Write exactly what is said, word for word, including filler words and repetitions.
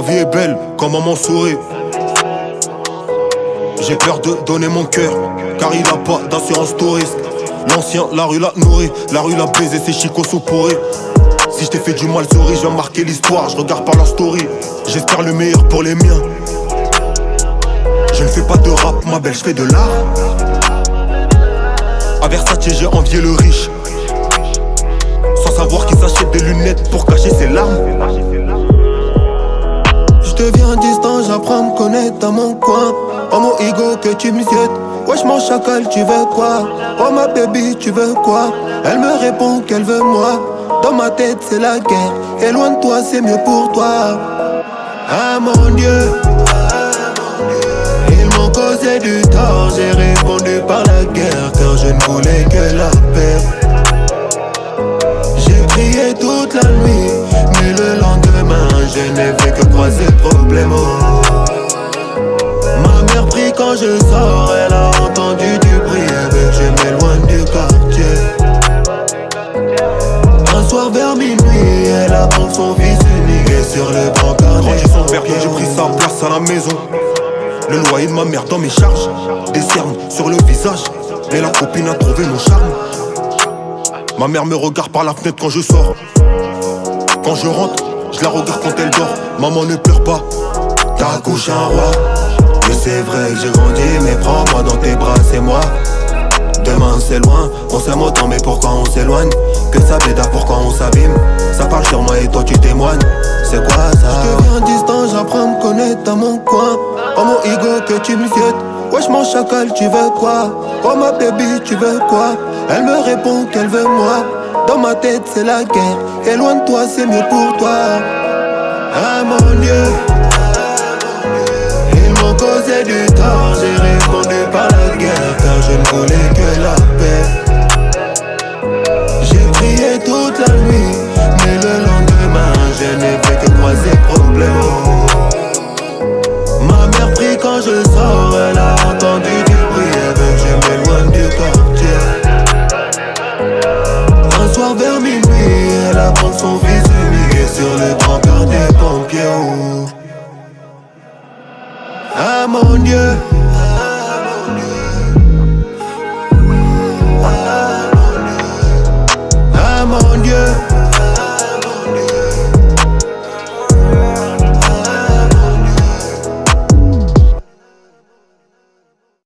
vie est belle quand maman sourit. J'ai peur de donner mon cœur, car il a pas d'assurance touriste. L'ancien, la rue l'a nourri, la rue l'a baisé, c'est Chico sous pourri. Si je t'ai fait du mal, souris, je vais marquer l'histoire, je regarde par la story. J'espère le meilleur pour les miens. Je ne fais pas de rap, ma belle, je fais de l'art. À Versace, j'ai envié le riche, sans savoir qu'il s'achète des lunettes pour cacher ses larmes. Je deviens distant, j'apprends à me connaître dans mon coin. Oh mon ego que tu me jettes. Wesh mon chacal, tu veux quoi? Oh ma baby, tu veux quoi? Elle me répond qu'elle veut moi. Dans ma tête c'est la guerre, et loin de toi c'est mieux pour toi. Ah mon Dieu, ils m'ont causé du tort. J'ai répondu par la guerre, car je ne voulais que la paix. J'ai prié toute la nuit, mais le lendemain je n'ai fait que croiser le problème. Ma mère prie quand je sors, elle a entendu du bruit, elle veut que je m'éloigne du quartier. Un soir vers minuit, elle apprend son fils unique et sur le brancard. Grandi son père, j'ai pris sa place à la maison. Le loyer de ma mère dans mes charges, des cernes sur le visage, et la copine a trouvé mon charme. Ma mère me regarde par la fenêtre quand je sors. Quand je rentre, je la regarde quand elle dort. Maman ne pleure pas, t'as accouché un roi. Mais c'est vrai que j'ai grandi, mais prends-moi dans tes bras, c'est moi. Demain c'est loin, on s'aime autant, mais pourquoi on s'éloigne? Que ça bêta, pourquoi on s'abîme? Ça parle sur moi et toi tu témoignes. C'est quoi ça? Je deviens distant, j'apprends à me connaître dans mon coin. Oh mon ego que tu me jettes. Wesh mon chacal, tu veux quoi? Oh ma baby, tu veux quoi? Elle me répond qu'elle veut moi. Dans ma tête c'est la guerre, et loin de toi c'est mieux pour toi. Ah mon Dieu, ils m'ont causé du tort. J'ai répondu par la guerre, car je ne voulais que la paix. J'ai prié toute la nuit, mais le lendemain je n'ai fait que croiser le problème. Ma mère prie quand je sors, elle a entendu du bruit, elle veut que je m'éloigne du quartier. Un soir vers minuit, elle apprend son fils unique et sur le brancard des pompiers. Ah mon Dieu,